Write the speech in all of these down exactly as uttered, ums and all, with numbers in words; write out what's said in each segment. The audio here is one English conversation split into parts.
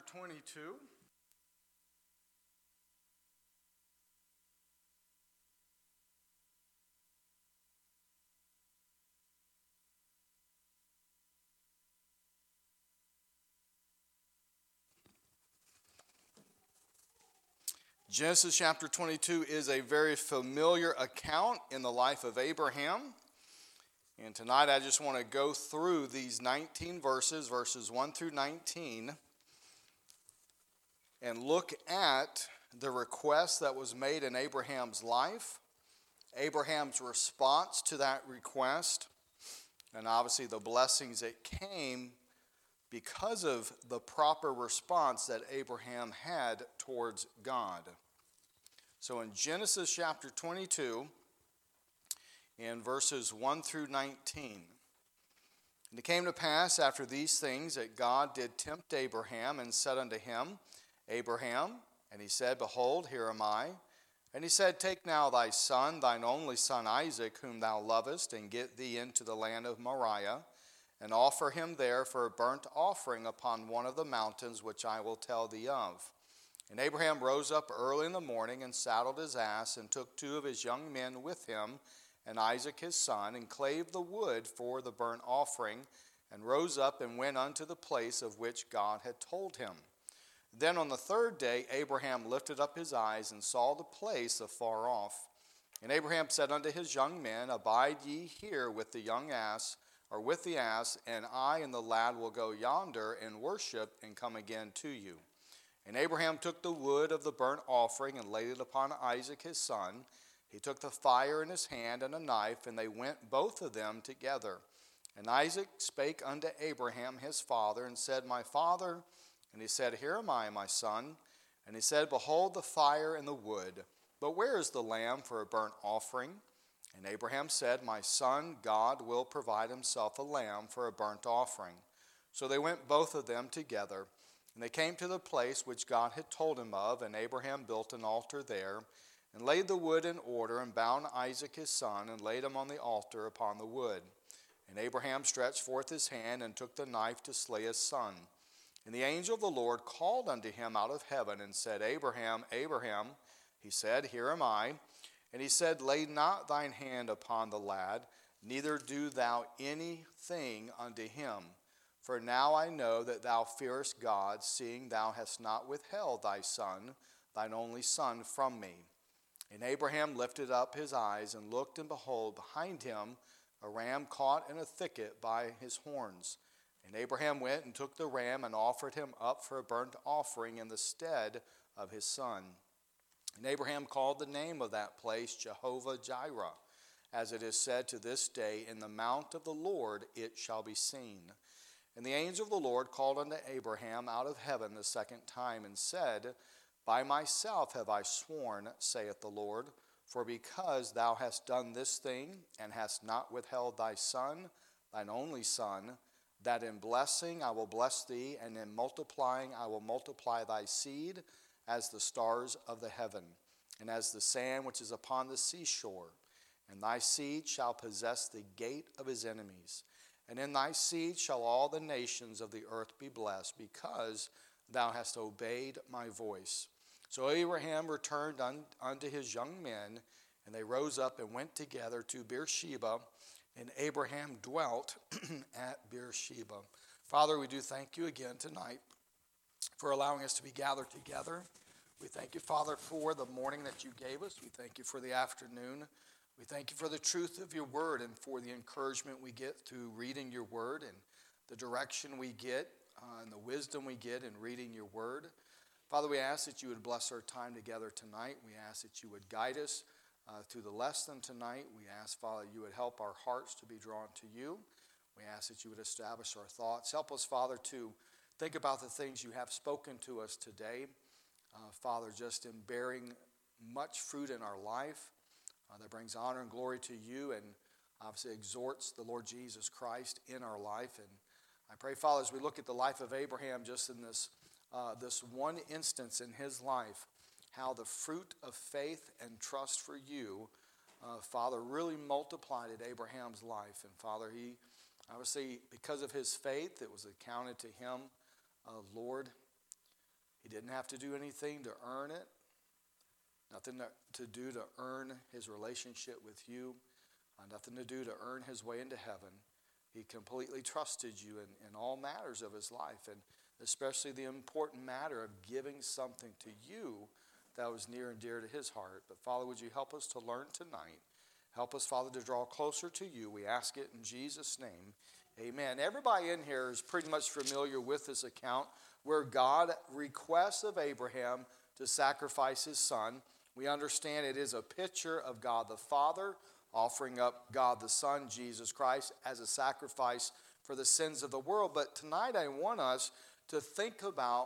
twenty-two. Genesis chapter twenty-two is a very familiar account in the life of Abraham. And tonight I just want to go through these nineteen verses, verses one through nineteen, and look at the request that was made in Abraham's life, Abraham's response to that request, and obviously the blessings that came because of the proper response that Abraham had towards God. So in Genesis chapter twenty-two, in verses one through nineteen, and it came to pass after these things that God did tempt Abraham and said unto him, Abraham, and he said, Behold, here am I. And he said, Take now thy son, thine only son Isaac, whom thou lovest, and get thee into the land of Moriah, and offer him there for a burnt offering upon one of the mountains which I will tell thee of. And Abraham rose up early in the morning, and saddled his ass, and took two of his young men with him, and Isaac his son, and clave the wood for the burnt offering, and rose up and went unto the place of which God had told him. Then on the third day Abraham lifted up his eyes, and saw the place afar off. And Abraham said unto his young men, Abide ye here with the young ass, or with the ass, and I and the lad will go yonder and worship, and come again to you. And Abraham took the wood of the burnt offering, and laid it upon Isaac his son. He took the fire in his hand, and a knife, and they went both of them together. And Isaac spake unto Abraham his father, and said, My father. And he said, Here am I, my son. And he said, Behold the fire and the wood, but where is the lamb for a burnt offering? And Abraham said, My son, God will provide himself a lamb for a burnt offering. So they went both of them together. And they came to the place which God had told him of, and Abraham built an altar there, and laid the wood in order, and bound Isaac his son, and laid him on the altar upon the wood. And Abraham stretched forth his hand, and took the knife to slay his son. And the angel of the Lord called unto him out of heaven, and said, Abraham, Abraham. He said, Here am I. And he said, Lay not thine hand upon the lad, neither do thou anything unto him. For now I know that thou fearest God, seeing thou hast not withheld thy son, thine only son, from me. And Abraham lifted up his eyes, and looked, and behold, behind him a ram caught in a thicket by his horns. And Abraham went and took the ram, and offered him up for a burnt offering in the stead of his son. And Abraham called the name of that place Jehovah-Jireh, as it is said to this day, In the mount of the Lord it shall be seen. And the angel of the Lord called unto Abraham out of heaven the second time, and said, By myself have I sworn, saith the Lord, for because thou hast done this thing, and hast not withheld thy son, thine only son, that in blessing I will bless thee, and in multiplying I will multiply thy seed as the stars of the heaven, and as the sand which is upon the seashore. And thy seed shall possess the gate of his enemies. And in thy seed shall all the nations of the earth be blessed, because thou hast obeyed my voice. So Abraham returned un, unto his young men, and they rose up and went together to Beersheba, and Abraham dwelt at Beersheba. Father, we do thank you again tonight for allowing us to be gathered together. We thank you, Father, for the morning that you gave us. We thank you for the afternoon. We thank you for the truth of your word, and for the encouragement we get through reading your word, and the direction we get uh, and the wisdom we get in reading your word. Father, we ask that you would bless our time together tonight. We ask that you would guide us uh, through the lesson tonight. We ask, Father, you would help our hearts to be drawn to you. We ask that you would establish our thoughts. Help us, Father, to think about the things you have spoken to us today. Uh, Father, just in bearing much fruit in our life uh, that brings honor and glory to you, and obviously exhorts the Lord Jesus Christ in our life. And I pray, Father, as we look at the life of Abraham, just in this uh, this one instance in his life, how the fruit of faith and trust for you, uh, Father, really multiplied in Abraham's life. And Father, he obviously, because of his faith, it was accounted to him, uh, Lord, didn't have to do anything to earn it, nothing to do to earn his relationship with you, uh, nothing to do to earn his way into heaven. He completely trusted you in, in all matters of his life, and especially the important matter of giving something to you that was near and dear to his heart. But Father, would you help us to learn tonight? Help us, Father, to draw closer to you. We ask it in Jesus' name. Amen. Everybody in here is pretty much familiar with this account where God requests of Abraham to sacrifice his son. We understand it is a picture of God the Father offering up God the Son, Jesus Christ, as a sacrifice for the sins of the world. But tonight I want us to think about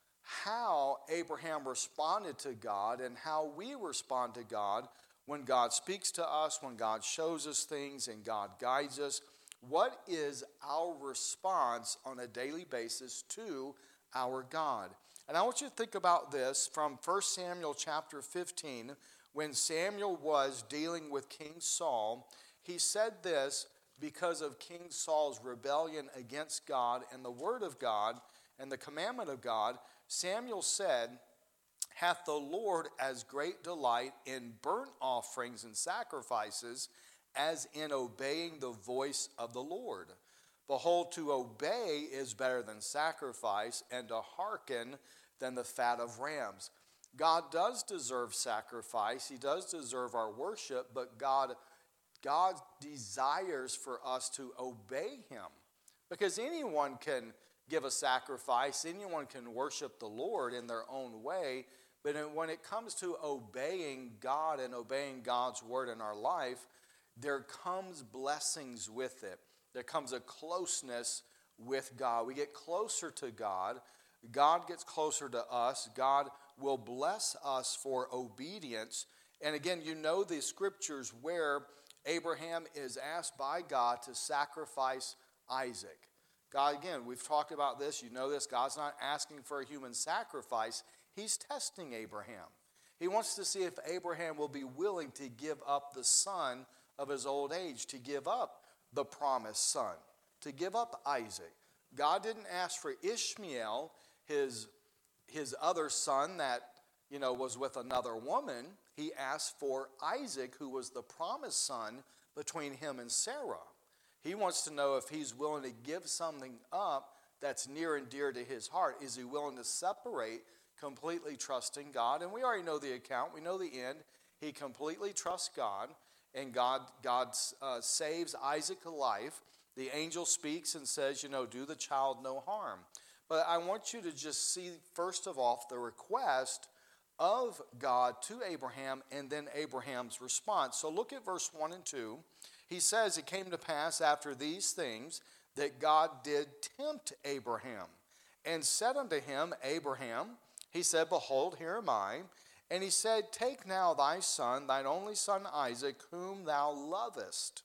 how Abraham responded to God and how we respond to God when God speaks to us, when God shows us things and God guides us. What is our response on a daily basis to our God? And I want you to think about this from First Samuel chapter fifteen. When Samuel was dealing with King Saul, he said this because of King Saul's rebellion against God and the word of God and the commandment of God. Samuel said, "Hath the Lord as great delight in burnt offerings and sacrifices as in obeying the voice of the Lord? Behold, to obey is better than sacrifice, and to hearken than the fat of rams." God does deserve sacrifice. He does deserve our worship, but God, God desires for us to obey him. Because anyone can give a sacrifice, anyone can worship the Lord in their own way, but when it comes to obeying God and obeying God's word in our life, there comes blessings with it. There comes a closeness with God. We get closer to God. God gets closer to us. God will bless us for obedience. And again, you know the scriptures where Abraham is asked by God to sacrifice Isaac. God, again, we've talked about this. You know this. God's not asking for a human sacrifice. He's testing Abraham. He wants to see if Abraham will be willing to give up the son of his old age, to give up the promised son, to give up Isaac. God didn't ask for Ishmael, his his other son that, you know, was with another woman. He asked for Isaac, who was the promised son between him and Sarah. He wants to know if he's willing to give something up that's near and dear to his heart. Is he willing to separate, completely trusting God? And we already know the account. We know the end. He completely trusts God, and God, God uh, saves Isaac alive. The angel speaks and says, you know, do the child no harm. But I want you to just see, first of all, the request of God to Abraham and then Abraham's response. So look at verse one and two. He says, "It came to pass after these things that God did tempt Abraham and said unto him, Abraham, he said, Behold, here am I. And he said, Take now thy son, thine only son Isaac, whom thou lovest,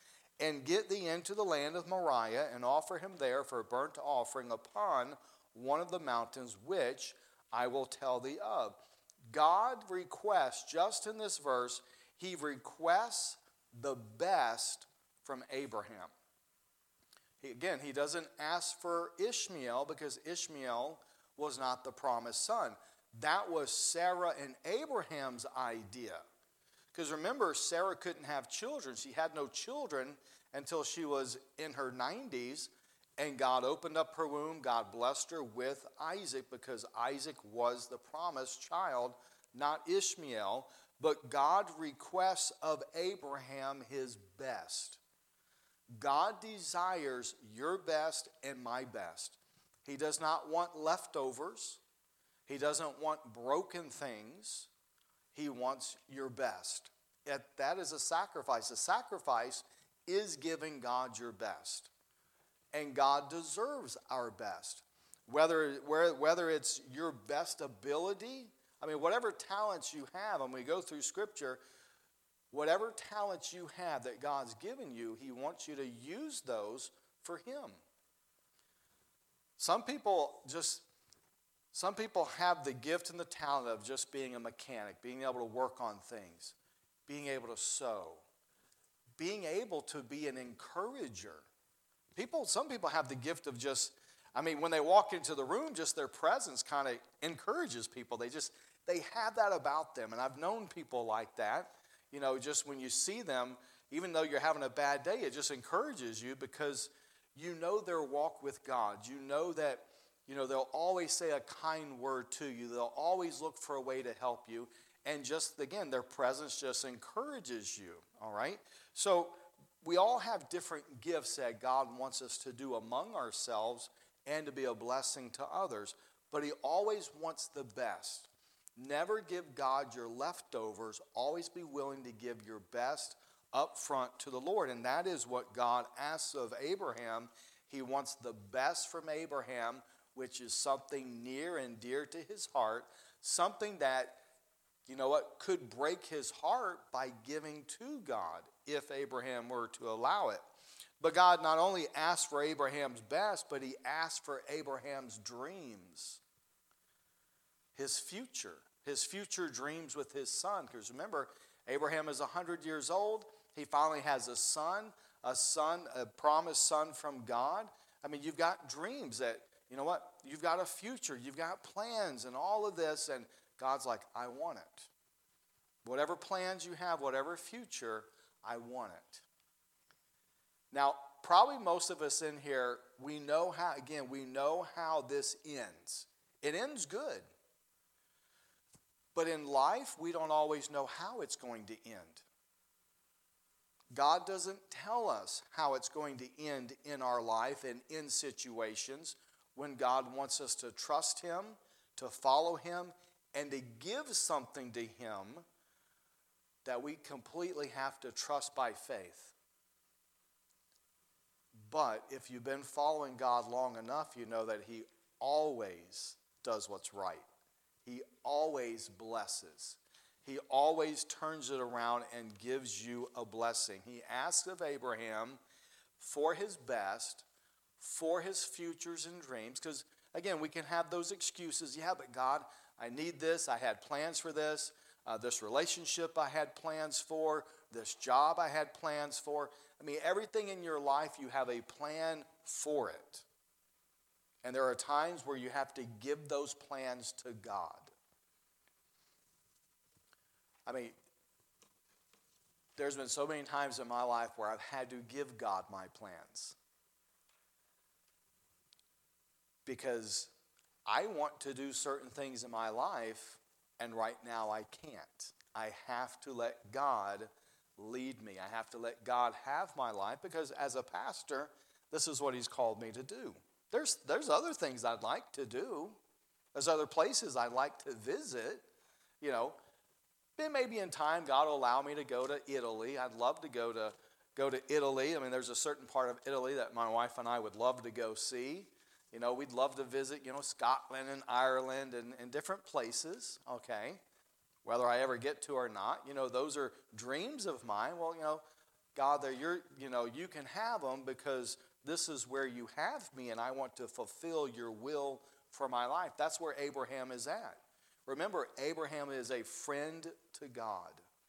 and get thee into the land of Moriah, and offer him there for a burnt offering upon one of the mountains which I will tell thee of." God requests, just in this verse, he requests the best from Abraham. He, again, he doesn't ask for Ishmael because Ishmael was not the promised son. That was Sarah and Abraham's idea. Because remember, Sarah couldn't have children. She had no children until she was in her nineties, and God opened up her womb. God blessed her with Isaac because Isaac was the promised child, not Ishmael. But God requests of Abraham his best. God desires your best and my best. He does not want leftovers. He doesn't want broken things. He wants your best. Yet that is a sacrifice. A sacrifice is giving God your best. And God deserves our best. Whether, whether it's your best ability, I mean, whatever talents you have, and we go through Scripture, whatever talents you have that God's given you, he wants you to use those for him. Some people just, some people have the gift and the talent of just being a mechanic, being able to work on things, being able to sew, being able to be an encourager. People, some people have the gift of just, I mean, when they walk into the room, just their presence kind of encourages people. They just, they have that about them. And I've known people like that. You know, just when you see them, even though you're having a bad day, it just encourages you because you know their walk with God. You know that, you know, they'll always say a kind word to you. They'll always look for a way to help you. And just, again, their presence just encourages you, all right? So we all have different gifts that God wants us to do among ourselves and to be a blessing to others. But he always wants the best. Never give God your leftovers. Always be willing to give your best up front to the Lord. And that is what God asks of Abraham. He wants the best from Abraham, which is something near and dear to his heart, something that, you know what, could break his heart by giving to God if Abraham were to allow it. But God not only asked for Abraham's best, but he asked for Abraham's dreams, his future, his future dreams with his son. Because remember, Abraham is one hundred years old. He finally has a son, a son, a promised son from God. I mean, you've got dreams that, you know what, you've got a future, you've got plans and all of this, and God's like, I want it. Whatever plans you have, whatever future, I want it. Now, probably most of us in here, we know how, again, we know how this ends. It ends good. But in life, we don't always know how it's going to end. God doesn't tell us how it's going to end in our life and in situations when God wants us to trust him, to follow him, and to give something to him that we completely have to trust by faith. But if you've been following God long enough, you know that he always does what's right. He always blesses. He always turns it around and gives you a blessing. He asked of Abraham for his best, for his futures and dreams. Because, again, we can have those excuses. Yeah, but God, I need this. I had plans for this. Uh, this relationship I had plans for. This job I had plans for. I mean, everything in your life, you have a plan for it. And there are times where you have to give those plans to God. I mean, there's been so many times in my life where I've had to give God my plans. Because I want to do certain things in my life, and right now I can't. I have to let God lead me. I have to let God have my life, because as a pastor, this is what he's called me to do. There's, there's other things I'd like to do. There's other places I'd like to visit. You know, then maybe in time God will allow me to go to Italy. I'd love to go to go to Italy. I mean, there's a certain part of Italy that my wife and I would love to go see. You know, we'd love to visit, you know, Scotland and Ireland and, and different places, okay? Whether I ever get to or not, you know, those are dreams of mine. Well, you know, God, they're your, you know, you can have them because this is where you have me, and I want to fulfill your will for my life. That's where Abraham is at. Remember, Abraham is a friend to God.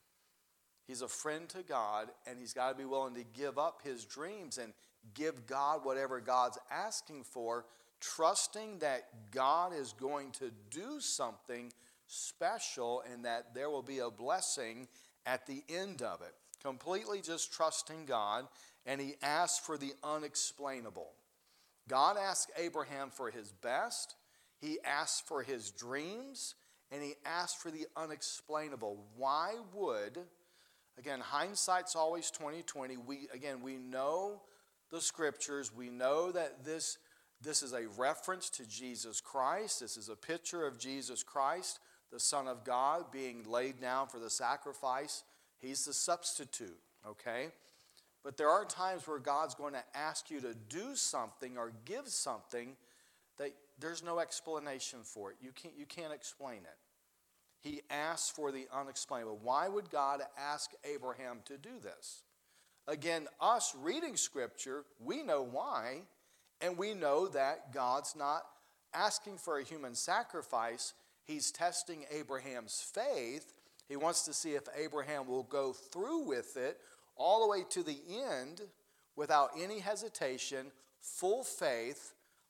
He's a friend to God, and he's got to be willing to give up his dreams and give God whatever God's asking for, trusting that God is going to do something special and that there will be a blessing at the end of it. Completely just trusting God, and he asked for the unexplainable. God asked Abraham for his best. He asked for his dreams, and he asked for the unexplainable. Why would, again, hindsight's always twenty twenty. We, again, we know the scriptures. We know that this, this is a reference to Jesus Christ. This is a picture of Jesus Christ, the Son of God, being laid down for the sacrifice. He's the substitute, okay? But there are times where God's going to ask you to do something or give something that there's no explanation for it. You can't, you can't explain it. He asked for the unexplainable. Why would God ask Abraham to do this? Again, us reading Scripture, we know why, and we know that God's not asking for a human sacrifice. He's testing Abraham's faith. He wants to see if Abraham will go through with it all the way to the end without any hesitation, full faith,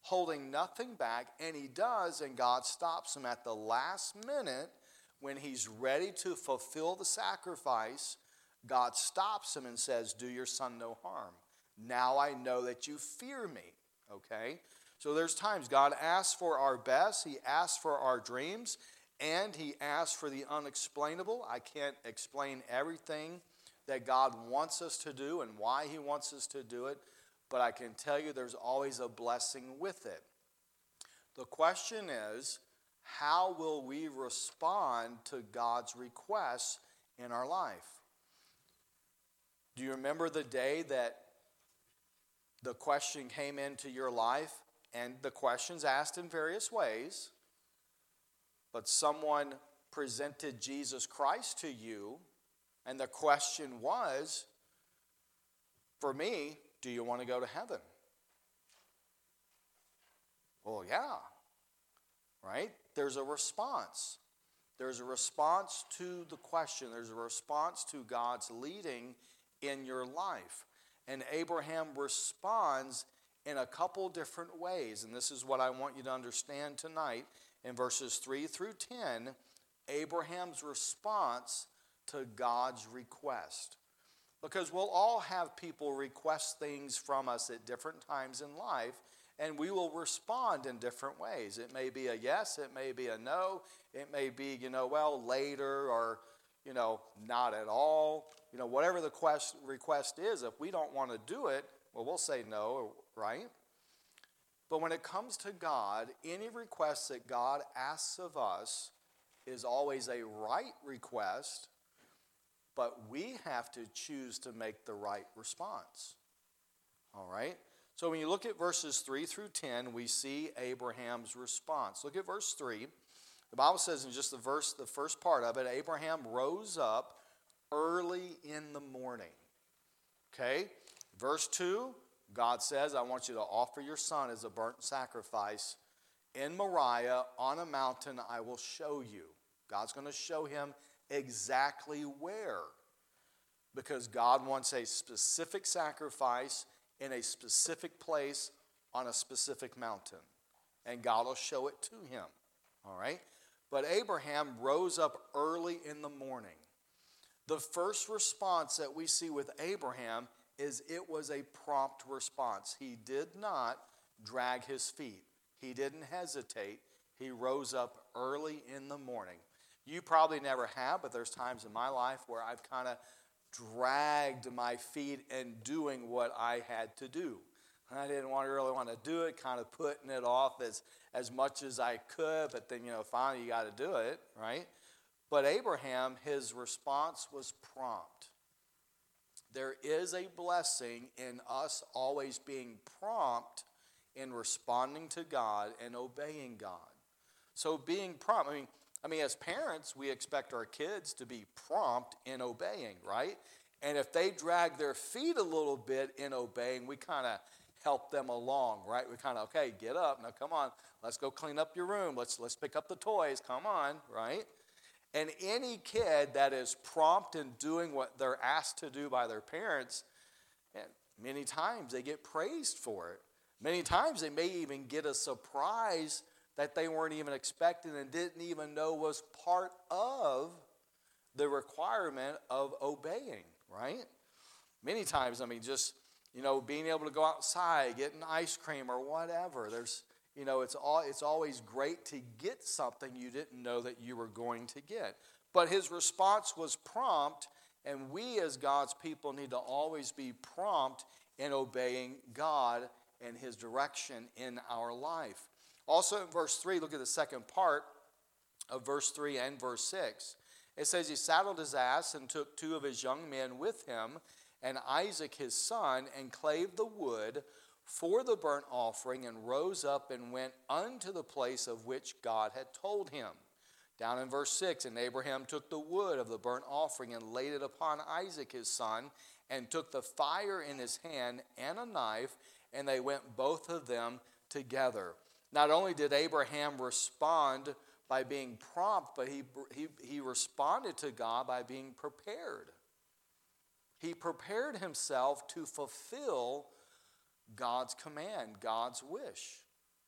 holding nothing back, and he does, and God stops him at the last minute when he's ready to fulfill the sacrifice. God stops him and says, do your son no harm. Now I know that you fear me, okay? So there's times God asks for our best, he asks for our dreams, and he asks for the unexplainable. I can't explain everything that God wants us to do and why he wants us to do it, but I can tell you there's always a blessing with it. The question is, how will we respond to God's requests in our life? Do you remember the day that the question came into your life? And the question's asked in various ways, but someone presented Jesus Christ to you, and the question was, for me, do you want to go to heaven? Well, yeah, right? There's a response. There's a response to the question. There's a response to God's leading in your life. And Abraham responds in a couple different ways. And this is what I want you to understand tonight. In verses three through ten, Abraham's response to God's request. Because we'll all have people request things from us at different times in life, and we will respond in different ways. It may be a yes, it may be a no, it may be, you know, well, later, or, you know, not at all. You know, whatever the quest, request is, if we don't want to do it, well, we'll say no, right? But when it comes to God, any request that God asks of us is always a right request, but we have to choose to make the right response. All right? So when you look at verses three through ten, we see Abraham's response. Look at verse three. The Bible says in just the verse, the first part of it, Abraham rose up early in the morning. Okay? Verse two, God says, I want you to offer your son as a burnt sacrifice in Moriah on a mountain I will show you. God's going to show him exactly where. Because God wants a specific sacrifice in a specific place on a specific mountain. And God will show it to him. All right? But Abraham rose up early in the morning. The first response that we see with Abraham is it was a prompt response. He did not drag his feet. He didn't hesitate. He rose up early in the morning. You probably never have, but there's times in my life where I've kind of dragged my feet in doing what I had to do. I didn't want to really want to do it, kind of putting it off as, as much as I could, but then, you know, finally you got to do it, right? But Abraham, his response was prompt. There is a blessing in us always being prompt in responding to God and obeying God. So being prompt, I mean, I mean, as parents, we expect our kids to be prompt in obeying, right? And if they drag their feet a little bit in obeying, we kind of help them along, right? We kind of, okay, get up. Now, come on. Let's go clean up your room. Let's, let's pick up the toys. Come on, right? And any kid that is prompt in doing what they're asked to do by their parents, and many times they get praised for it. Many times they may even get a surprise that they weren't even expecting and didn't even know was part of the requirement of obeying, right? Many times, I mean, just, you know, being able to go outside, getting ice cream or whatever. There's, you know, it's all it's always great to get something you didn't know that you were going to get. But his response was prompt, and we as God's people need to always be prompt in obeying God and his direction in our life. Also in verse three, look at the second part of verse three and verse six. It says, he saddled his ass and took two of his young men with him, and Isaac his son, and clave the wood for the burnt offering, and rose up and went unto the place of which God had told him. Down in verse six, and Abraham took the wood of the burnt offering and laid it upon Isaac his son, and took the fire in his hand and a knife, and they went both of them together. Not only did Abraham respond by being prompt, but he, he, he responded to God by being prepared. He prepared himself to fulfill God's command, God's wish.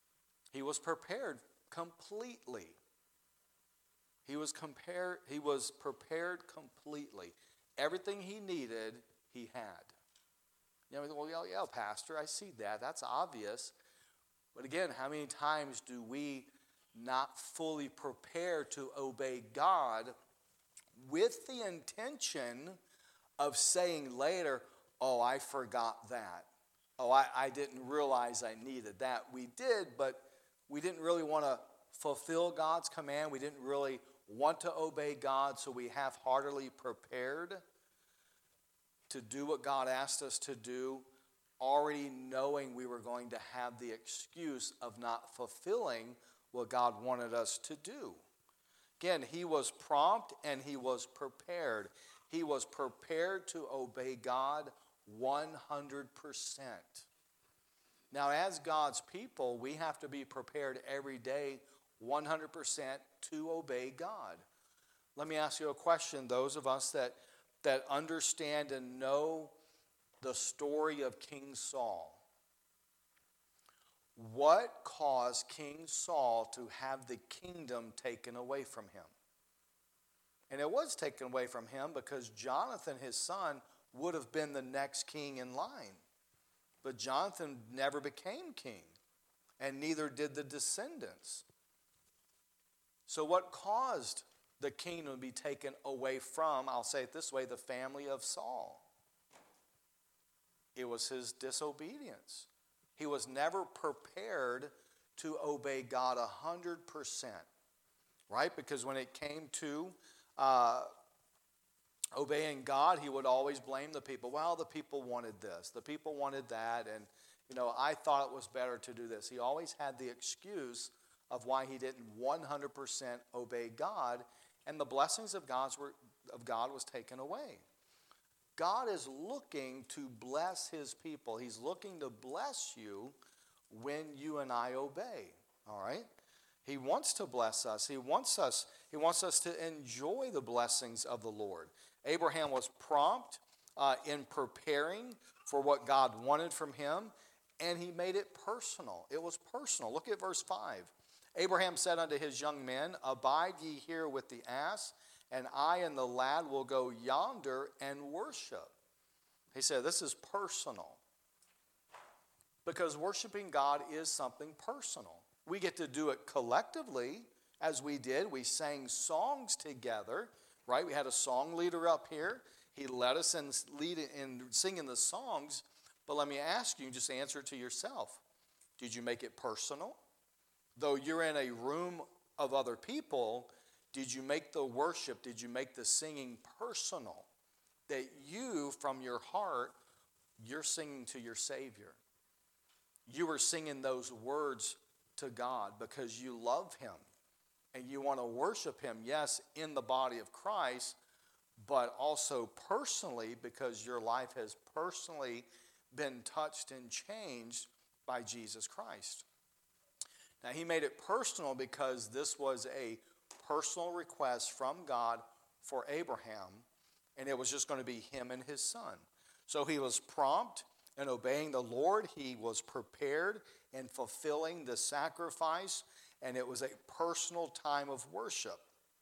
He was prepared completely. He was compared, he was prepared completely. Everything he needed, he had. You know, well, yeah, yeah, Pastor, I see that. That's obvious. But again, how many times do we not fully prepare to obey God with the intention of saying later, oh, I forgot that. Oh, I, I didn't realize I needed that. We did, but we didn't really want to fulfill God's command. We didn't really want to obey God, so we half-heartedly prepared to do what God asked us to do, already knowing we were going to have the excuse of not fulfilling what God wanted us to do. Again, he was prompt and he was prepared. He was prepared to obey God one hundred percent. Now, as God's people, we have to be prepared every day one hundred percent to obey God. Let me ask you a question. Those of us that, that understand and know the story of King Saul, what caused King Saul to have the kingdom taken away from him? And it was taken away from him because Jonathan, his son, would have been the next king in line. But Jonathan never became king, and neither did the descendants. So what caused the kingdom to be taken away from, I'll say it this way, the family of Saul? It was his disobedience. He was never prepared to obey God one hundred percent, right? Because when it came to uh, obeying God, he would always blame the people. Well, the people wanted this. The people wanted that. And, you know, I thought it was better to do this. He always had the excuse of why he didn't one hundred percent obey God. And the blessings of, God's were, of God was taken away. God is looking to bless his people. He's looking to bless you when you and I obey. All right? He wants to bless us. He wants us, he wants us to enjoy the blessings of the Lord. Abraham was prompt uh, in preparing for what God wanted from him, and he made it personal. It was personal. Look at verse five. Abraham said unto his young men, abide ye here with the ass, and I and the lad will go yonder and worship. He said this is personal, because worshiping God is something personal. We get to do it collectively, as we did. We sang songs together, right? We had a song leader up here. He led us in, lead in singing the songs. But let me ask you, just answer it to yourself. Did you make it personal? Though you're in a room of other people, did you make the worship, did you make the singing personal? That you, from your heart, you're singing to your Savior. You were singing those words to God because you love him and you want to worship him, yes, in the body of Christ, but also personally because your life has personally been touched and changed by Jesus Christ. Now, he made it personal because this was a personal request from God for Abraham, and it was just going to be him and his son. So he was prompt in obeying the Lord. He was prepared in fulfilling the sacrifice, and it was a personal time of worship,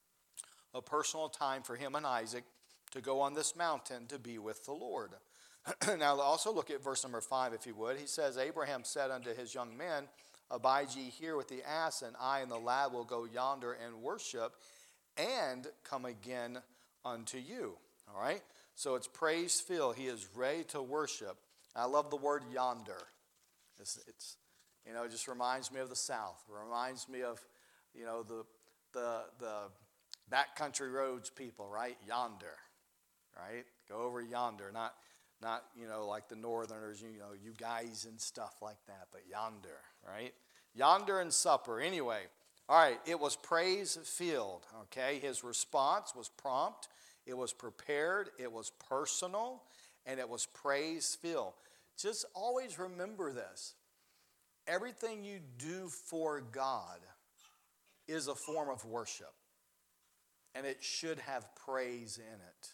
a personal time for him and Isaac to go on this mountain to be with the Lord. Now, also look at verse number five, if you would. He says, Abraham said unto his young men, abide ye here with the ass, and I and the lad will go yonder and worship, and come again unto you. All right? So it's praise-filled. He is ready to worship. I love the word yonder. It's, it's, you know, it just reminds me of the South. It reminds me of, you know, the the the backcountry roads people, right? Yonder, right? Go over yonder, not not you know like the Northerners, you know, you guys and stuff like that, but yonder, right? Yonder and supper. Anyway, all right. It was praise-filled. Okay, his response was prompt. It was prepared. It was personal, and it was praise-filled. Just always remember this. Everything you do for God is a form of worship, and it should have praise in it.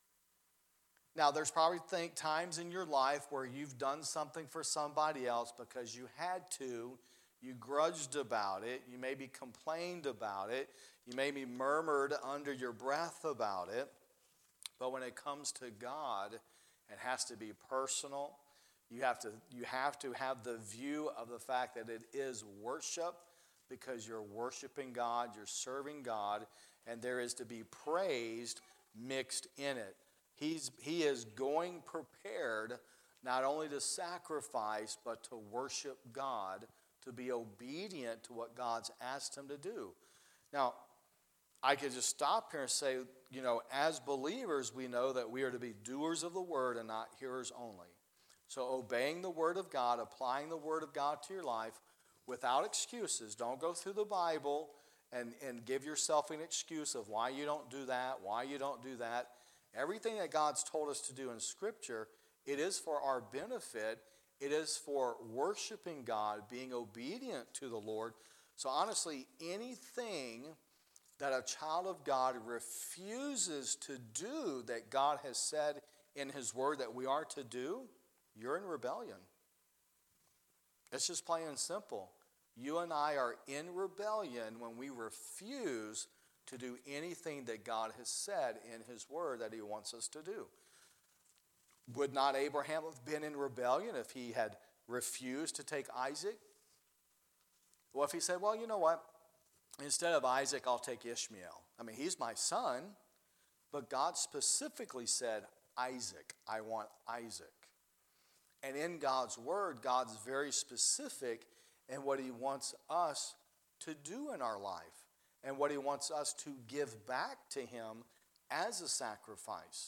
Now, there's probably think times in your life where you've done something for somebody else because you had to, You grudged about it. You maybe complained about it. You maybe murmured under your breath about it. But when it comes to God, it has to be personal. You have to, you have to have the view of the fact that it is worship, because you're worshiping God, you're serving God, and there is to be praised mixed in it. He's, he is going prepared not only to sacrifice, but to worship God, to be obedient to what God's asked him to do. Now, I could just stop here and say, you know, as believers, we know that we are to be doers of the word and not hearers only. So obeying the word of God, applying the word of God to your life without excuses. Don't go through the Bible and, and give yourself an excuse of why you don't do that, why you don't do that. Everything that God's told us to do in Scripture, it is for our benefit. It is for worshiping God, being obedient to the Lord. So honestly, anything that a child of God refuses to do that God has said in his word that we are to do, you're in rebellion. It's just plain and simple. You and I are in rebellion when we refuse to do anything that God has said in his word that he wants us to do. Would not Abraham have been in rebellion if he had refused to take Isaac? Well, if he said, well, you know what? Instead of Isaac, I'll take Ishmael. I mean, he's my son, but God specifically said, Isaac, I want Isaac. And in God's word, God's very specific in what he wants us to do in our life and what he wants us to give back to him as a sacrifice.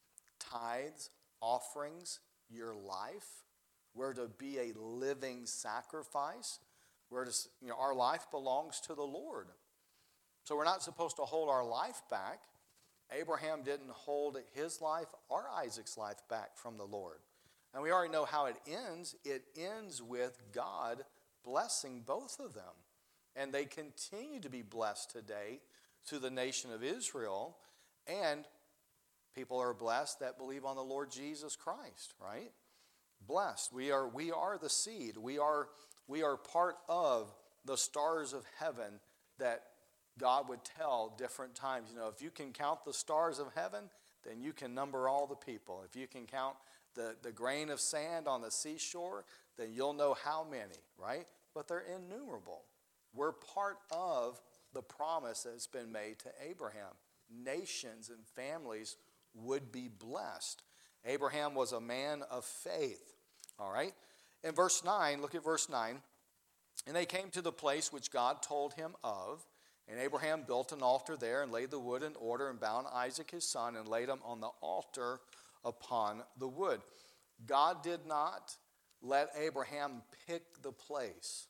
Tithes, offerings, your life, we're to be a living sacrifice. We're to, you know, our life belongs to the Lord. So we're not supposed to hold our life back. Abraham didn't hold his life or Isaac's life back from the Lord. And we already know how it ends. It ends with God blessing both of them. And they continue to be blessed today through the nation of Israel. And people are blessed that believe on the Lord Jesus Christ, right? Blessed. We are, we are the seed. We are, we are part of the stars of heaven that God would tell different times. You know, if you can count the stars of heaven, then you can number all the people. If you can count the, the grain of sand on the seashore, then you'll know how many, right? But they're innumerable. We're part of the promise that's been made to Abraham. Nations and families would be blessed. Abraham was a man of faith, all right? In verse nine, look at verse nine. And they came to the place which God told him of, and Abraham built an altar there and laid the wood in order and bound Isaac his son and laid him on the altar upon the wood. God did not let Abraham pick the place.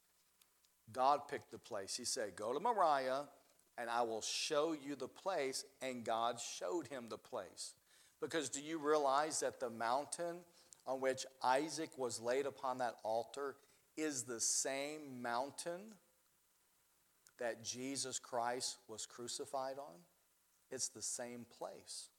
God picked the place. He said, go to Moriah and I will show you the place. And God showed him the place. Because do you realize that the mountain on which Isaac was laid upon that altar is the same mountain that Jesus Christ was crucified on? It's the same place.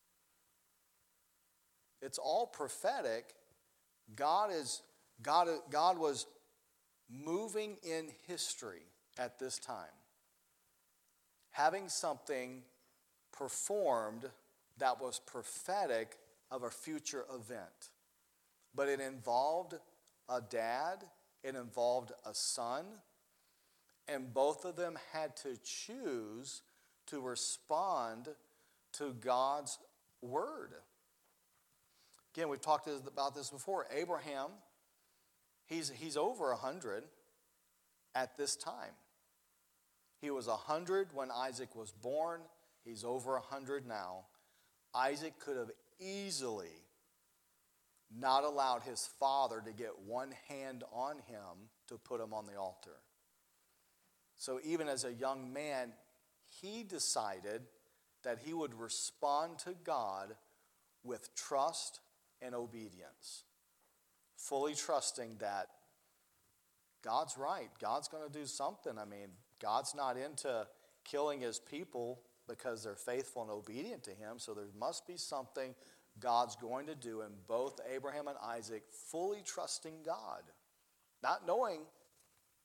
It's all prophetic. God is God, God was moving in history at this time, having something performed that was prophetic of a future event. But it involved a dad, it involved a son, and both of them had to choose to respond to God's word. Again, we've talked about this before. Abraham, he's, he's over one hundred at this time. He was one hundred when Isaac was born. He's over one hundred now. Isaac could have easily not allowed his father to get one hand on him to put him on the altar. So even as a young man, he decided that he would respond to God with trust and obedience, fully trusting that God's right. God's going to do something. I mean, God's not into killing his people because they're faithful and obedient to him, so there must be something God's going to do. And both Abraham and Isaac fully trusting God, not knowing,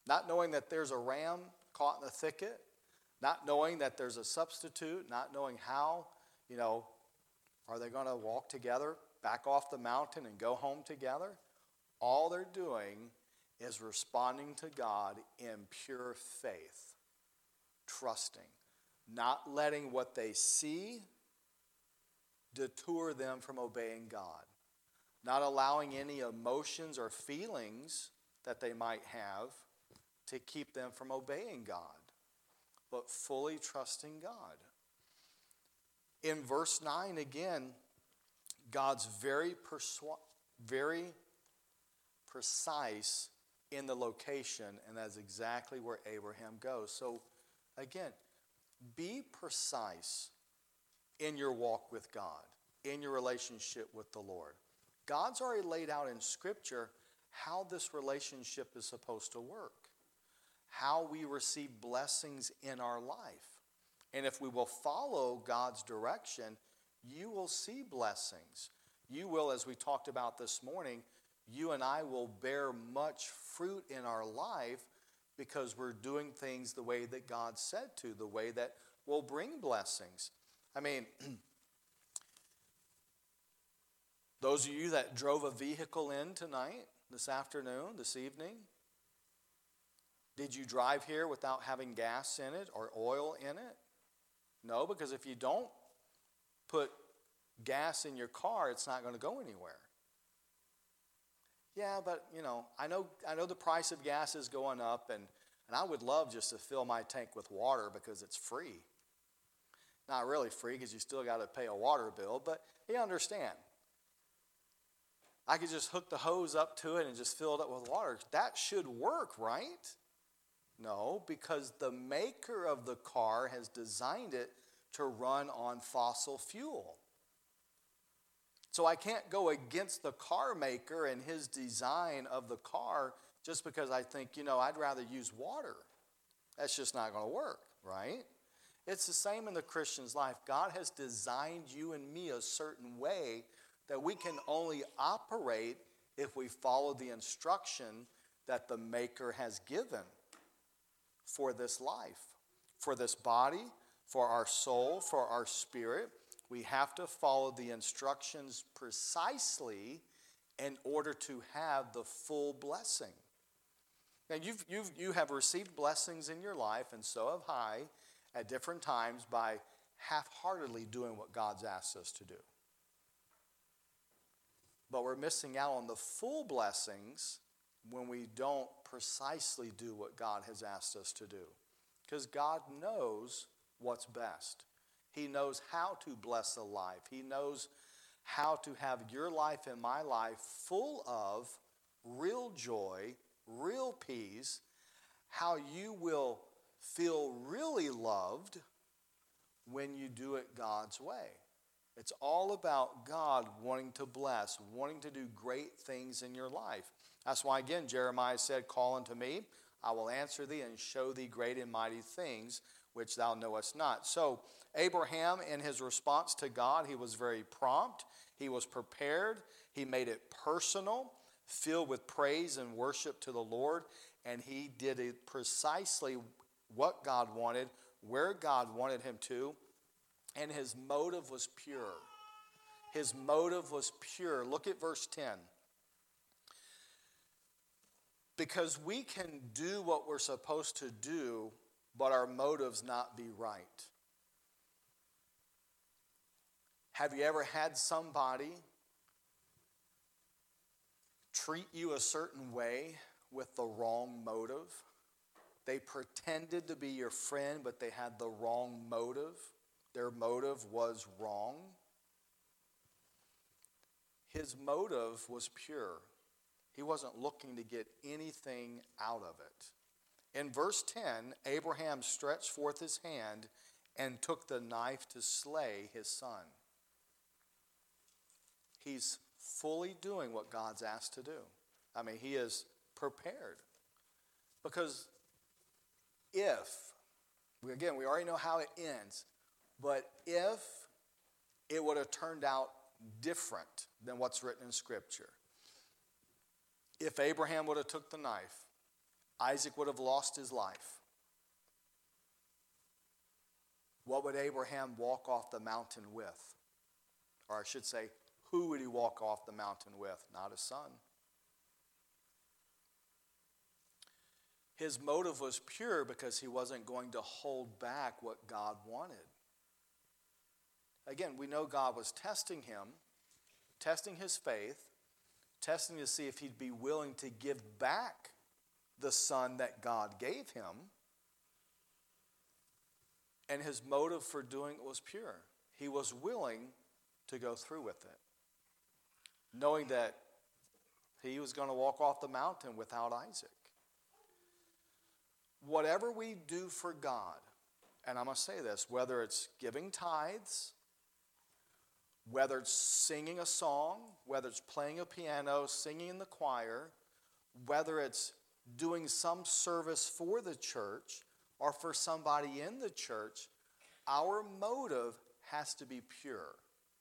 Not knowing that there's a ram caught in the thicket, not knowing that there's a substitute, not knowing how, you know, are they going to walk together, back off the mountain and go home together? All they're doing is responding to God in pure faith, trusting, not letting what they see detour them from obeying God, not allowing any emotions or feelings that they might have to keep them from obeying God, but fully trusting God. In verse nine again, God's very persu- very precise in the location, and that's exactly where Abraham goes. So again, be precise in your walk with God, in your relationship with the Lord. God's already laid out in Scripture how this relationship is supposed to work, how we receive blessings in our life. And if we will follow God's direction, you will see blessings. You will, as we talked about this morning, you and I will bear much fruit in our life because we're doing things the way that God said to, the way that will bring blessings. I mean, those of you that drove a vehicle in tonight, this afternoon, this evening, did you drive here without having gas in it or oil in it? No, because if you don't put gas in your car, it's not going to go anywhere. Yeah, but, you know, I know I know the price of gas is going up, and, and I would love just to fill my tank with water because it's free. Not really free because you still got to pay a water bill, but you understand. I could just hook the hose up to it and just fill it up with water. That should work, right? No, because the maker of the car has designed it to run on fossil fuel. So I can't go against the car maker and his design of the car just because I think, you know, I'd rather use water. That's just not going to work, right? It's the same in the Christian's life. God has designed you and me a certain way that we can only operate if we follow the instruction that the maker has given for this life, for this body, for our soul, for our spirit. We have to follow the instructions precisely in order to have the full blessing. Now, you've, you've, you have received blessings in your life, and so have I, at different times by half-heartedly doing what God's asked us to do. But we're missing out on the full blessings when we don't precisely do what God has asked us to do. Because God knows what's best. He knows how to bless a life. He knows how to have your life and my life full of real joy, real peace, how you will feel really loved when you do it God's way. It's all about God wanting to bless, wanting to do great things in your life. That's why, again, Jeremiah said, "Call unto me, I will answer thee and show thee great and mighty things which thou knowest not." So Abraham, in his response to God, he was very prompt. He was prepared. He made it personal, filled with praise and worship to the Lord. And he did it precisely what God wanted, where God wanted him to. And his motive was pure. His motive was pure. Look at verse ten. Because we can do what we're supposed to do, but our motives not be right. Have you ever had somebody treat you a certain way with the wrong motive? They pretended to be your friend, but they had the wrong motive. Their motive was wrong. His motive was pure. He wasn't looking to get anything out of it. In verse ten, Abraham stretched forth his hand and took the knife to slay his son. He's fully doing what God's asked to do. I mean, he is prepared. Because if, again, we already know how it ends, but if it would have turned out different than what's written in Scripture, if Abraham would have took the knife Isaac would have lost his life. What would Abraham walk off the mountain with? Or I should say, who would he walk off the mountain with? Not his son. His motive was pure because he wasn't going to hold back what God wanted. Again, we know God was testing him, testing his faith, testing to see if he'd be willing to give back the son that God gave him. And his motive for doing it was pure. He was willing to go through with it, knowing that he was going to walk off the mountain without Isaac. Whatever we do for God, and I'm going to say this, whether it's giving tithes, whether it's singing a song, whether it's playing a piano, singing in the choir, whether it's doing some service for the church or for somebody in the church, our motive has to be pure.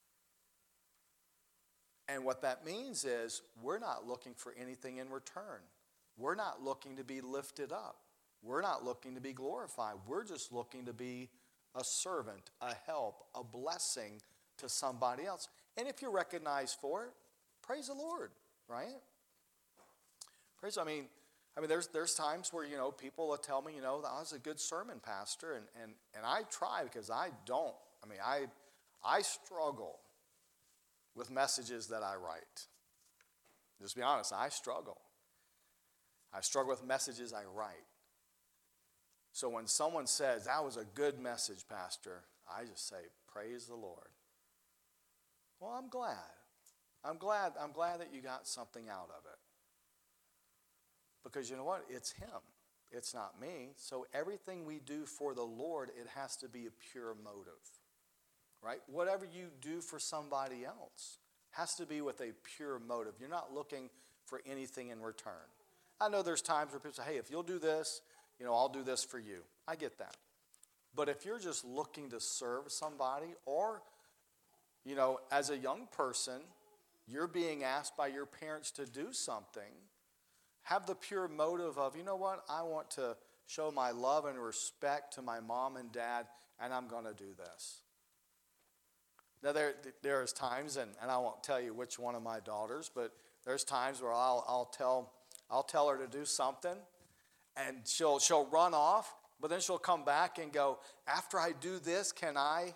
And what that means is we're not looking for anything in return. We're not looking to be lifted up. We're not looking to be glorified. We're just looking to be a servant, a help, a blessing to somebody else. And if you're recognized for it, praise the Lord, right? Praise, I mean, I mean, there's there's times where, you know, people will tell me, you know, that was a good sermon, Pastor, and and and I try because I don't. I mean, I I struggle with messages that I write. Just be honest, I struggle. I struggle with messages I write. So when someone says, that was a good message, Pastor, I just say, praise the Lord. Well, I'm glad. I'm glad, I'm glad that you got something out of it. Because you know what? It's him. It's not me. So everything we do for the Lord, it has to be a pure motive. Right? Whatever you do for somebody else has to be with a pure motive. You're not looking for anything in return. I know there's times where people say, hey, if you'll do this, you know, I'll do this for you. I get that. But if you're just looking to serve somebody, or, you know, as a young person, you're being asked by your parents to do something, have the pure motive of, you know what, I want to show my love and respect to my mom and dad, and I'm going to do this. Now, there there's times, and, and I won't tell you which one of my daughters, but there's times where I'll I'll tell I'll tell her to do something, and she'll she'll run off, but then she'll come back and go, after I do this, can I?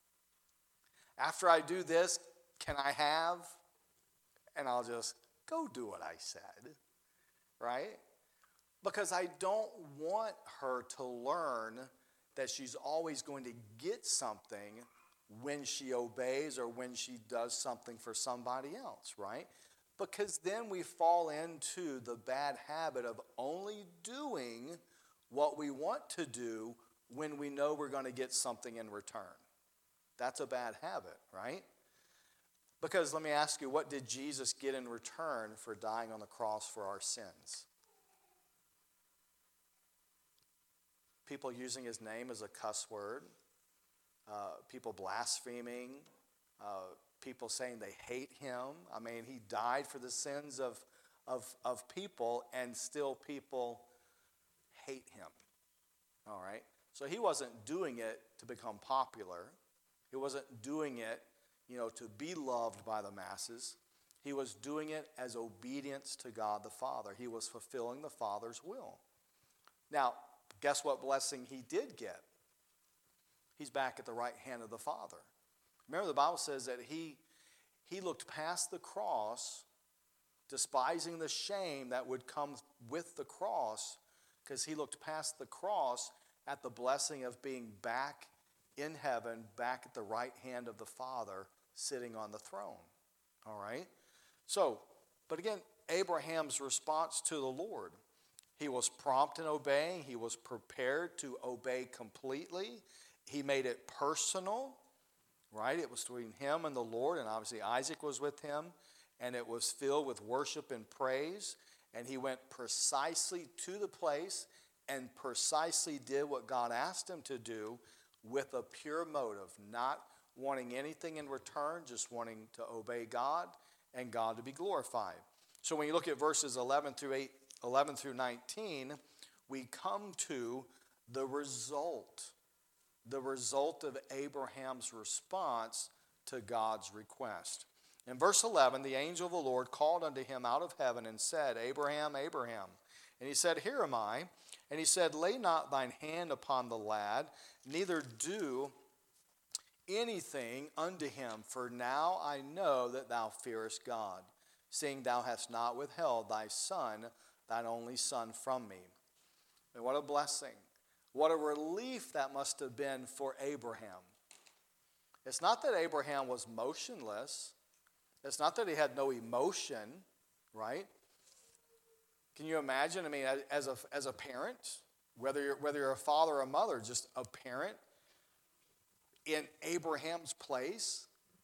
After I do this, can I have? And I'll just go do what I said, right? Because I don't want her to learn that she's always going to get something when she obeys or when she does something for somebody else, right? Because then we fall into the bad habit of only doing what we want to do when we know we're going to get something in return. That's a bad habit, right? Because let me ask you, what did Jesus get in return for dying on the cross for our sins? People using his name as a cuss word. Uh, people blaspheming, uh, people saying they hate him. I mean, he died for the sins of, of, of people, and still people hate him. All right? So he wasn't doing it to become popular. He wasn't doing it, you know, to be loved by the masses. He was doing it as obedience to God the Father. He was fulfilling the Father's will. Now, guess what blessing he did get? He's back at the right hand of the Father. Remember, the Bible says that he, he looked past the cross, despising the shame that would come with the cross, because he looked past the cross at the blessing of being back in heaven, back at the right hand of the Father, sitting on the throne. All right? So, but again, Abraham's response to the Lord, he was prompt in obeying. He was prepared to obey completely. He made it personal, right? It was between him and the Lord, and obviously Isaac was with him, and it was filled with worship and praise, and he went precisely to the place and precisely did what God asked him to do with a pure motive, not wanting anything in return, just wanting to obey God and God to be glorified. So when you look at verses eleven through eleven through nineteen, we come to the result, the result of Abraham's response to God's request. In verse eleven, the angel of the Lord called unto him out of heaven and said, Abraham, Abraham. And he said, Here am I. And he said, Lay not thine hand upon the lad, neither do anything unto him, for now I know that thou fearest God, seeing thou hast not withheld thy son, thine only son, from me. And what a blessing. What a relief that must have been for Abraham. It's not that Abraham was motionless. It's not that he had no emotion, right? Can you imagine? I mean, as a, as a parent, whether you're, whether you're a father or a mother, just a parent in Abraham's place,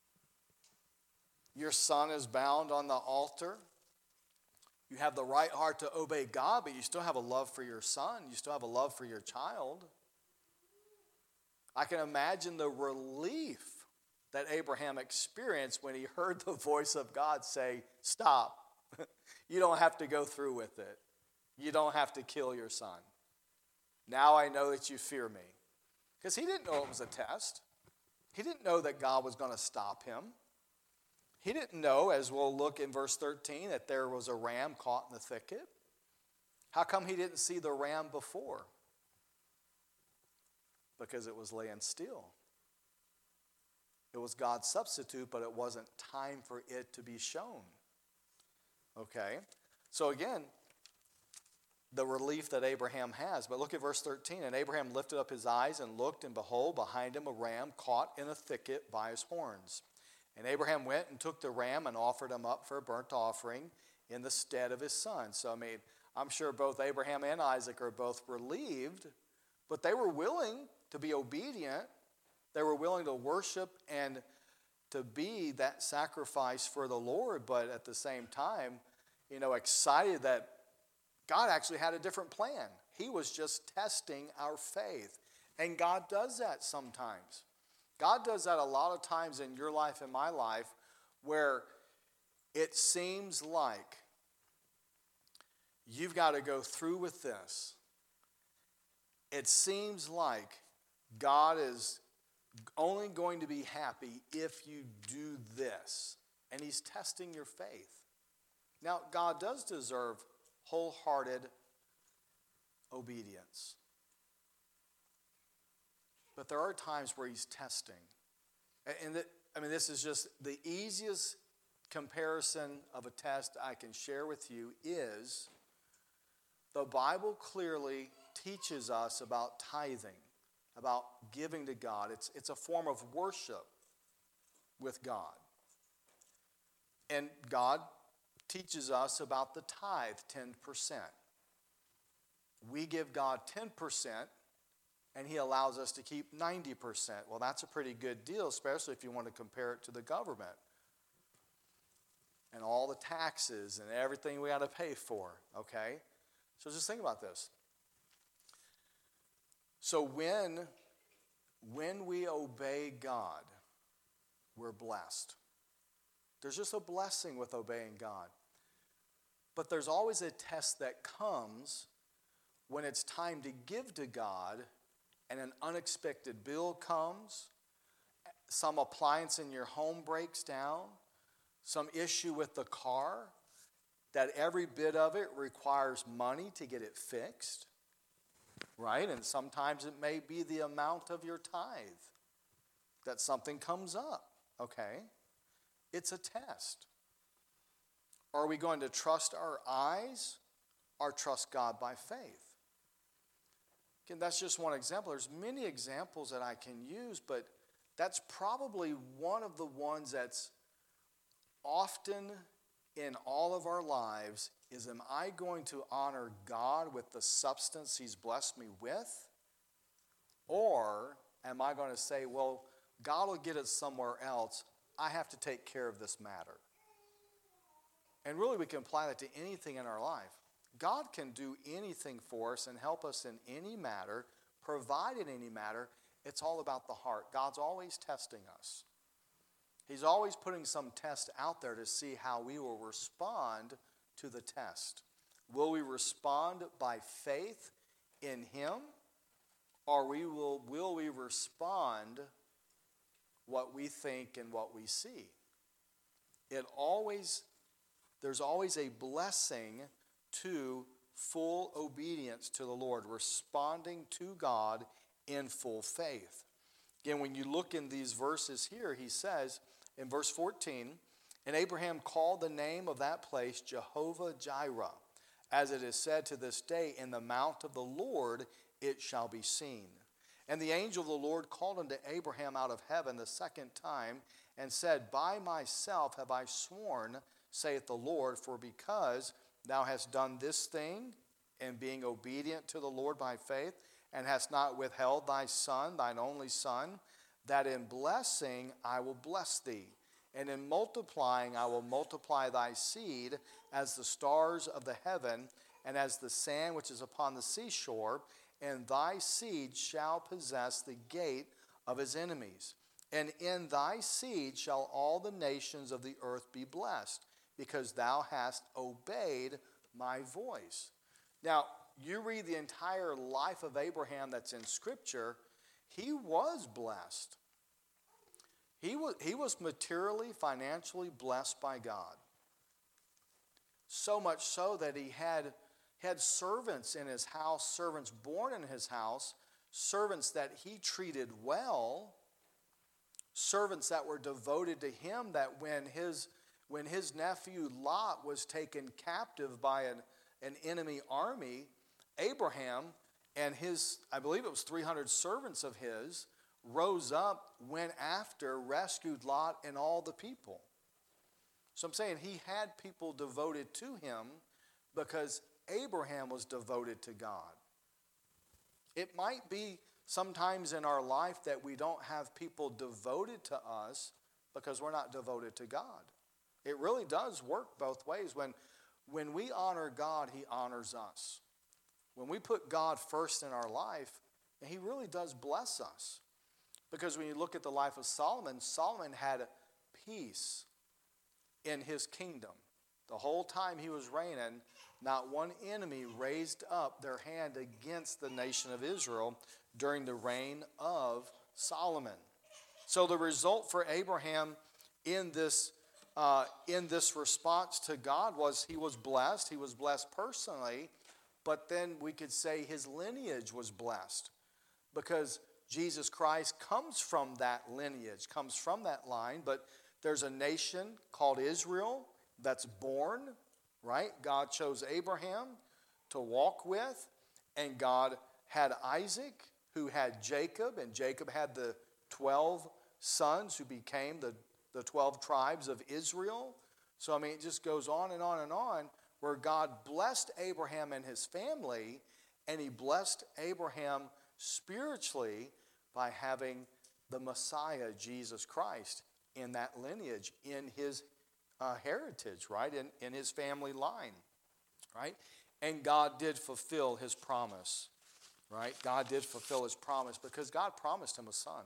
your son is bound on the altar. You have the right heart to obey God, but you still have a love for your son. You still have a love for your child. I can imagine the relief that Abraham experienced when he heard the voice of God say, Stop. You don't have to go through with it. You don't have to kill your son. Now I know that you fear me. Because he didn't know it was a test. He didn't know that God was going to stop him. He didn't know, as we'll look in verse thirteen, that there was a ram caught in the thicket. How come he didn't see the ram before? Because it was laying still. It was God's substitute, but it wasn't time for it to be shown. Okay? So again, the relief that Abraham has. But look at verse thirteen. And Abraham lifted up his eyes and looked, and behold, behind him a ram caught in a thicket by his horns. And Abraham went and took the ram and offered him up for a burnt offering in the stead of his son. So, I mean, I'm sure both Abraham and Isaac are both relieved, but they were willing to be obedient. They were willing to worship and to be that sacrifice for the Lord, but at the same time, you know, excited that God actually had a different plan. He was just testing our faith. And God does that sometimes. God does that a lot of times in your life and my life, where it seems like you've got to go through with this. It seems like God is only going to be happy if you do this. And he's testing your faith. Now, God does deserve wholehearted obedience. But there are times where he's testing. And that, I mean, this is just the easiest comparison of a test I can share with you is the Bible clearly teaches us about tithing, about giving to God. It's, it's a form of worship with God. And God teaches us about the tithe, ten percent. We give God ten percent, and he allows us to keep ninety percent. Well, that's a pretty good deal, especially if you want to compare it to the government. And all the taxes and everything we got to pay for, okay? So just think about this. So when, when we obey God, we're blessed. There's just a blessing with obeying God. But there's always a test that comes when it's time to give to God and an unexpected bill comes, some appliance in your home breaks down, some issue with the car, that every bit of it requires money to get it fixed, right? And sometimes it may be the amount of your tithe that something comes up, okay? It's a test. Are we going to trust our eyes or trust God by faith? Again, that's just one example. There's many examples that I can use, but that's probably one of the ones that's often in all of our lives is, am I going to honor God with the substance he's blessed me with? Or am I going to say, well, God will get it somewhere else. I have to take care of this matter. And really we can apply that to anything in our life. God can do anything for us and help us in any matter, provide in any matter. It's all about the heart. God's always testing us. He's always putting some test out there to see how we will respond to the test. Will we respond by faith in him, or we will, will we respond what we think and what we see? It always, there's always a blessing to full obedience to the Lord, responding to God in full faith. Again, when you look in these verses here, he says in verse fourteen, and Abraham called the name of that place Jehovah-Jireh, as it is said to this day, in the mount of the Lord it shall be seen. And the angel of the Lord called unto Abraham out of heaven the second time, and said, By myself have I sworn, saith the Lord, for because thou hast done this thing, in being obedient to the Lord by faith, and hast not withheld thy son, thine only son, that in blessing I will bless thee, and in multiplying I will multiply thy seed as the stars of the heaven, and as the sand which is upon the seashore, and thy seed shall possess the gate of his enemies. And in thy seed shall all the nations of the earth be blessed, because thou hast obeyed my voice. Now, you read the entire life of Abraham that's in Scripture, he was blessed. He was, he was materially, financially blessed by God. So much so that he had, had servants in his house, servants born in his house, servants that he treated well, servants that were devoted to him, that when his, when his nephew Lot was taken captive by an, an enemy army, Abraham and his, I believe it was three hundred servants of his, rose up, went after, rescued Lot and all the people. So I'm saying he had people devoted to him because Abraham was devoted to God. It might be sometimes in our life that we don't have people devoted to us because we're not devoted to God. It really does work both ways. When, when we honor God, he honors us. When we put God first in our life, and he really does bless us. Because when you look at the life of Solomon, Solomon had peace in his kingdom. The whole time he was reigning, not one enemy raised up their hand against the nation of Israel during the reign of Solomon. So the result for Abraham in this, uh, in this response to God was he was blessed. He was blessed personally, but then we could say his lineage was blessed because Jesus Christ comes from that lineage, comes from that line, but there's a nation called Israel that's born, right? God chose Abraham to walk with, and God had Isaac, who had Jacob, and Jacob had the twelve sons who became the, the twelve tribes of Israel. So, I mean, it just goes on and on and on, where God blessed Abraham and his family, and he blessed Abraham spiritually by having the Messiah, Jesus Christ, in that lineage, in his uh, heritage, right? In, in his family line, right? And God did fulfill his promise, right? God did fulfill his promise because God promised him a son.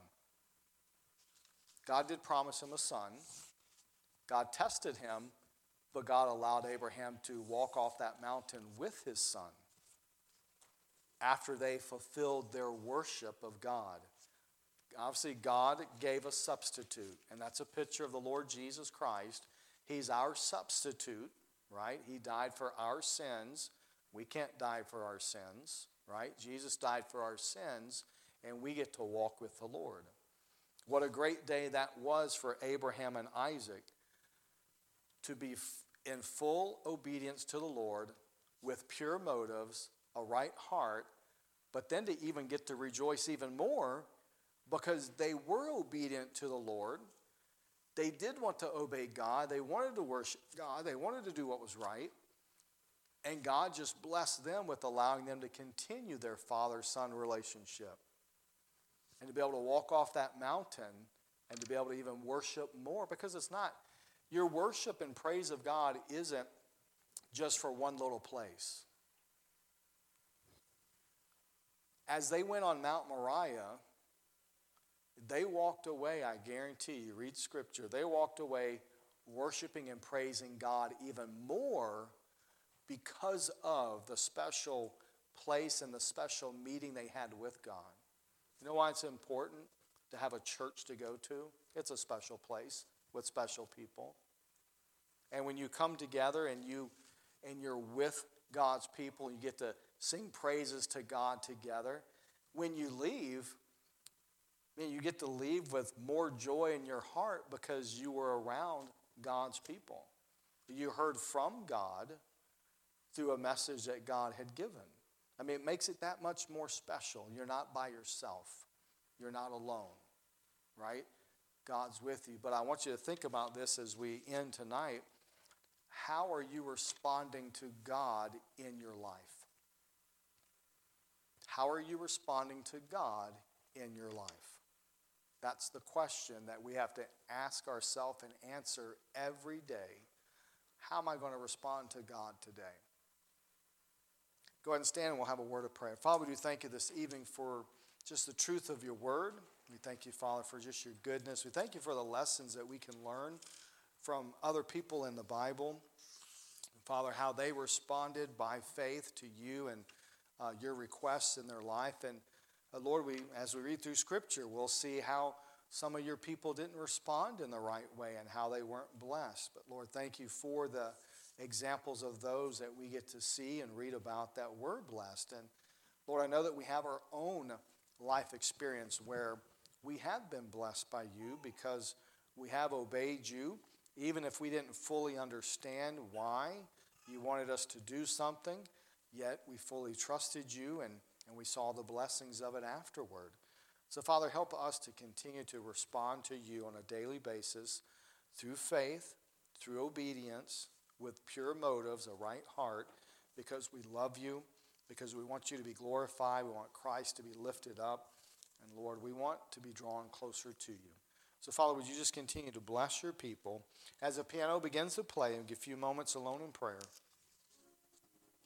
God did promise him a son. God tested him, but God allowed Abraham to walk off that mountain with his son after they fulfilled their worship of God. Obviously, God gave a substitute, and that's a picture of the Lord Jesus Christ. He's our substitute, right? He died for our sins. We can't die for our sins, right? Jesus died for our sins, and we get to walk with the Lord. What a great day that was for Abraham and Isaac to be in full obedience to the Lord with pure motives, a right heart, but then to even get to rejoice even more because they were obedient to the Lord. They did want to obey God. They wanted to worship God. They wanted to do what was right. And God just blessed them with allowing them to continue their father-son relationship and to be able to walk off that mountain and to be able to even worship more, because it's not, your worship and praise of God isn't just for one little place. As they went on Mount Moriah, they walked away, I guarantee you, read Scripture, they walked away worshiping and praising God even more because of the special place and the special meeting they had with God. You know why it's important to have a church to go to? It's a special place with special people. And when you come together and you and you're with God's people, you get to sing praises to God together. When you leave, I mean, you get to leave with more joy in your heart because you were around God's people. You heard from God through a message that God had given. I mean, it makes it that much more special. You're not by yourself. You're not alone, right? God's with you. But I want you to think about this as we end tonight. How are you responding to God in your life? How are you responding to God in your life? That's the question that we have to ask ourselves and answer every day. How am I going to respond to God today? Go ahead and stand and we'll have a word of prayer. Father, we do thank you this evening for just the truth of your word. We thank you, Father, for just your goodness. We thank you for the lessons that we can learn from other people in the Bible. And Father, how they responded by faith to you and uh, your requests in their life. And uh, Lord, we as we read through Scripture, we'll see how some of your people didn't respond in the right way and how they weren't blessed. But Lord, thank you for the examples of those that we get to see and read about that were blessed. And Lord, I know that we have our own life experience where we have been blessed by you because we have obeyed you, even if we didn't fully understand why you wanted us to do something, yet we fully trusted you and, and we saw the blessings of it afterward. So Father, help us to continue to respond to you on a daily basis through faith, through obedience, with pure motives, a right heart, because we love you, because we want you to be glorified, we want Christ to be lifted up, and Lord, we want to be drawn closer to you. So Father, would you just continue to bless your people as the piano begins to play and give a few moments alone in prayer.